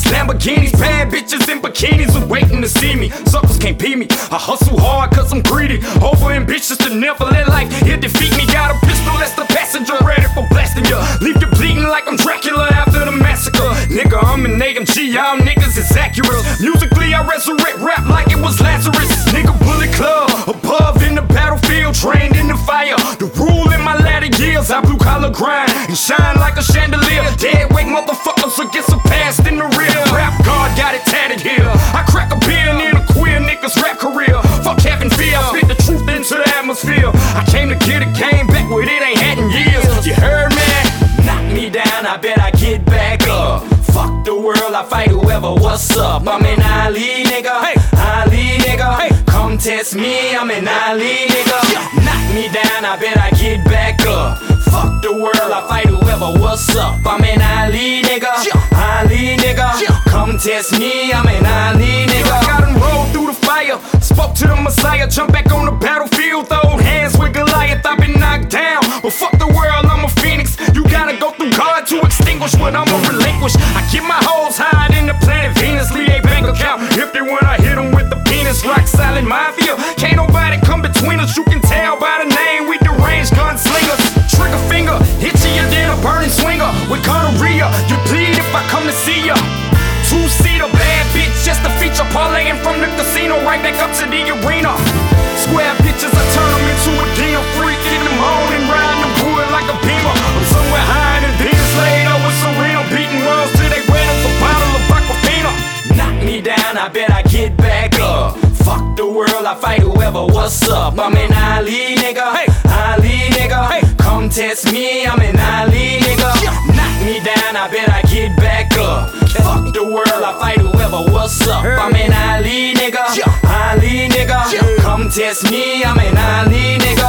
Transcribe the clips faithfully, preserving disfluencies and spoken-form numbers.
Lamborghinis, bad bitches in bikinis are waiting to see me. Suckers can't beat me. I hustle hard cause I'm greedy. Over ambitious to never let life here defeat me. Got a pistol that's the passenger, ready for blasting ya. Leave you bleeding like I'm Dracula after the massacre. Nigga, I'm an A M G, y'all niggas is accurate. Musically, I resurrect rap like it was Lazarus. Nigga, Bullet Club, above in the battlefield, trained in the fire. The rule in my latter years, I blue collar grind and shine like a chandelier. Dead weight motherfuckers will get surpassed in the rear. Rap God got it tatted here. I crack a beer in a queer nigga's rap career. Fuck having fear, I spit the truth into the atmosphere. I came to get it, came back with it ain't had in years. You heard me? Knock me down, I bet I get back up. Fuck the world, I fight whoever, what's up? I'm an Ali nigga, hey. Ali nigga, hey. Come test me, I'm an Ali nigga. Knock me down, I bet I get back up. Fuck the world, I fight whoever, what's up? I'm an Ali nigga, Ali nigga. Come test me, I'm an Ali nigga. I got him rolled through the fire, spoke to the Messiah, jump back on the battlefield, throw hands with Goliath, I've been knocked down. But fuck the world, I'm a phoenix. You gotta go through God to extinguish what I'ma relinquish. I keep my hoes higher than the planet Venus, leave a bank account empty when I hit them with the penis. Rock solid mafia, can't nobody come between us. You can tell by the name, we deranged gunslingers. Trigger finger, hit you than a burning swinger. With gonorrhea, you bleed if I come to see ya. Two-seater, bad bitch, just a feature. Parlaying from the casino right back up to the arena. Square bitches, I turn them into a deal. Freak in the morning, riding the wood like a beamer. I'm somewhere high in the Venus, laid over Serena, beating worlds till they wet as a bottle of Aquafina. Knock me down, I bet I get back up. Fuck the world, I fight whoever, what's up? I'm an Ali nigga, hey. Ali nigga, hey. Come test me, I'm an Ali nigga. Knock me down, I bet I get back up. Fuck the world, I fight whoever, what's up? I'm an Ali nigga, Ali nigga. Come test me, I'm an Ali nigga.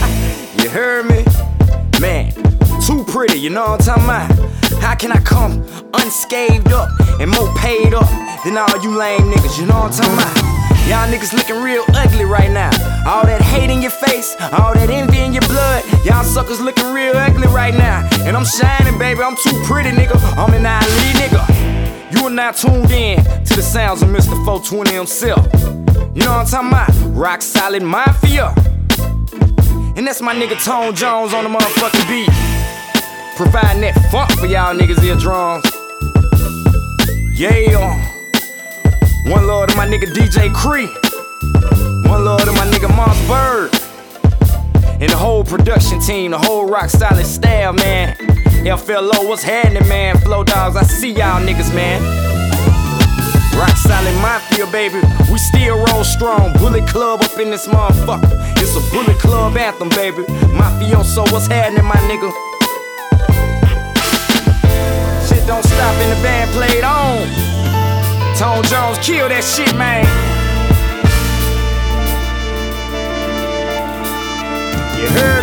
You heard me? Man, too pretty, you know what I'm talking about? How can I come unscathed up and more paid up than all you lame niggas, you know what I'm talking about? Y'all niggas looking real ugly right now. All that hate in your face, all that envy in your blood. Y'all suckers looking real ugly right now. And I'm shining, baby, I'm too pretty, nigga. I'm an Ali nigga. You are now tuned in to the sounds of Mister four twenty himself. You know what I'm talking about? Rock solid mafia. And that's my nigga Tone Jones on the motherfucking beat. Providing that funk for y'all niggas eardrums. Yeah. One love to my nigga D J Cree. One love to my nigga Moss Bird. And the whole production team, the whole rock solid staff, man. F L O, what's happening, man? Flow Dogs, I see y'all niggas, man. Rock solid mafia, baby. We still roll strong. Bullet Club up in this motherfucker. It's a Bullet Club anthem, baby. Mafioso, what's happening, my nigga? Shit don't stop and the band played on. Tone Jones, kill that shit, man. You heard?